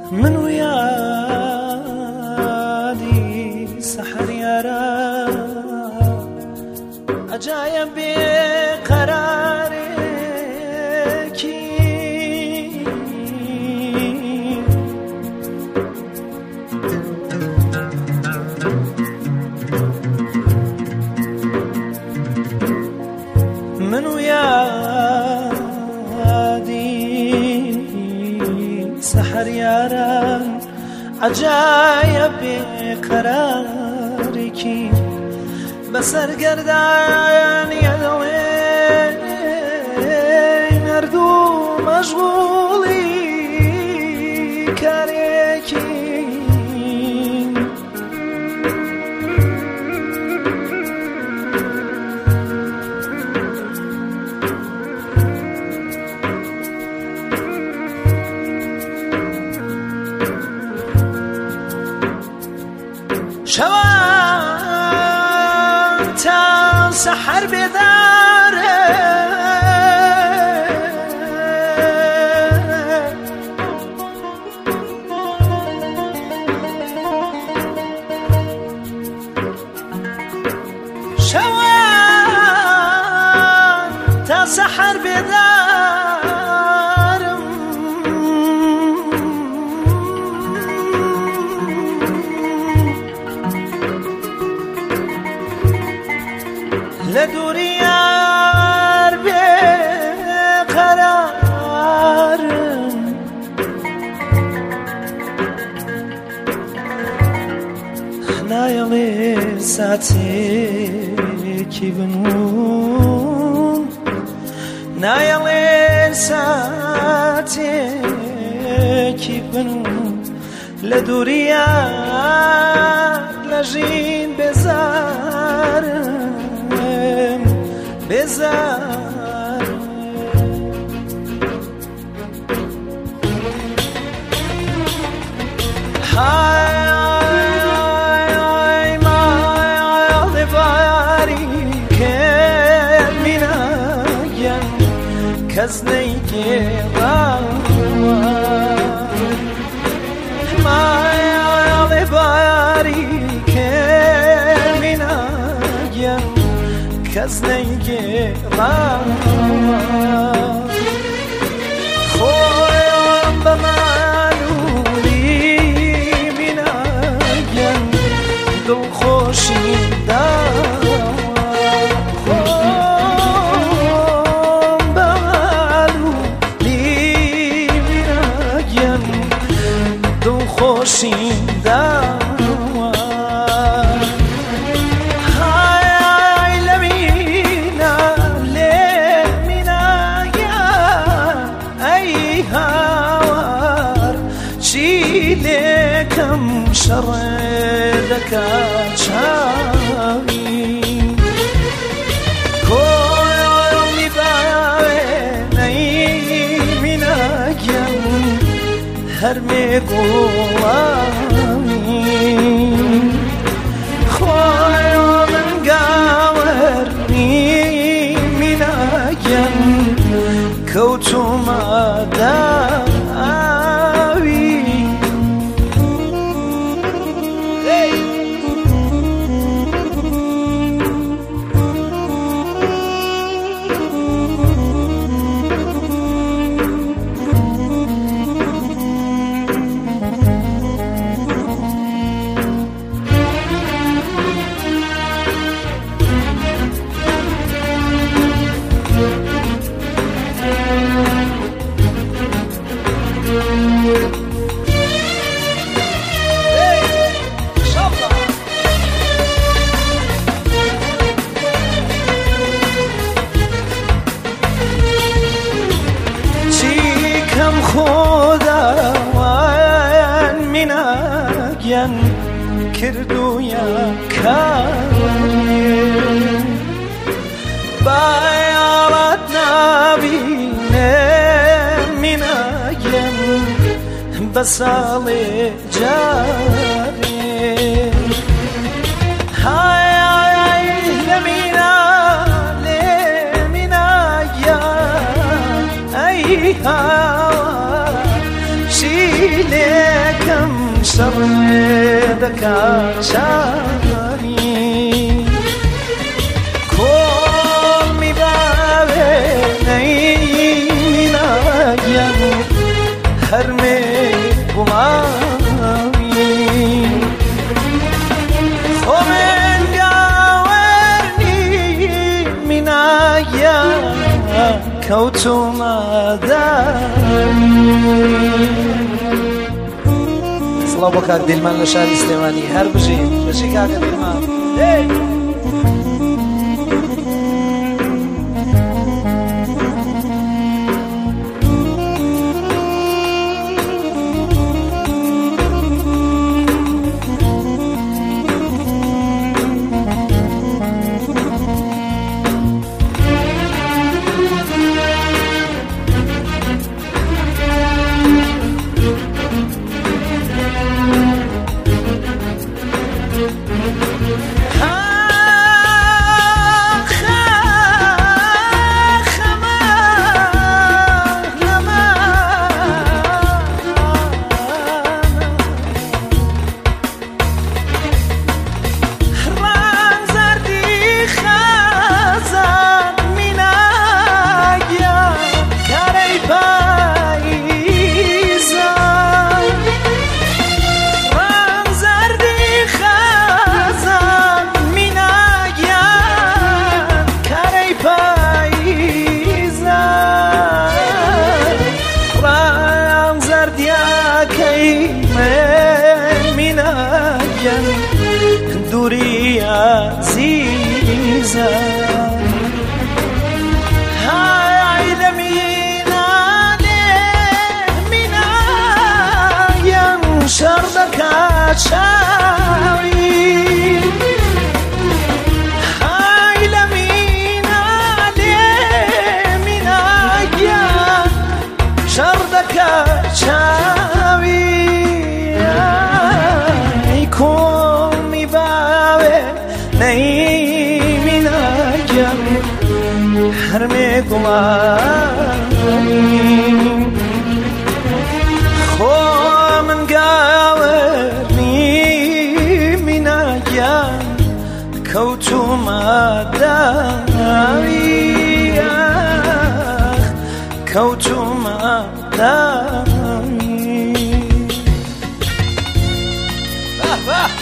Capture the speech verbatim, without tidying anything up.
من ويادي سحر يارا عجايب بقرارك من ويادي سحر يارا عجايب بقرارك بسر گردن یدوین اردو مشغولی کارکی شوان تا سحر بداره شوان تا سحر بدارم لدوري يار بقرار نايلي ساتي كيبنون نايلي ساتي كيبنون لدوري يار لجين بزار بزار هاي ما ضفاري كمنا ين كزنيك ما ضفاري كمنا ين كزنيك خويا بمالولي من أجل دو خوشي داوا خويا بمالولي من أجل دو خوشي داوا كم شردك شاوي كل يوم بعيني من أجل هرمي قوامي خوي من قاورني من أجل كوتو مداوي خدا وان من أجن كردو يا كاري بايرتنا بينا من أجن بسالي جاري هاي هاي لمينا لمينا يا أي هاي she لێکەم شەڕێ دەکات چاوی کۆڵمی باوێ نەیمیناگەم هەرمێ گوڵاوی خۆمێن گاوەرنی میناگەم کەوتومەداوی سڵاو بۆ کاک دلمان لە شاری سلێمانی هەر بژین بەشی کاکە دلمان دوری عزیزم های لمیناله مینایم شردکا چاوی های لمیناله مینایم شردکا چاوی نەیمیناگەم هەرمێ گوڵاوی خۆ من گاوەرنی میناگەم کەوتومەداوی کەوتومەداوی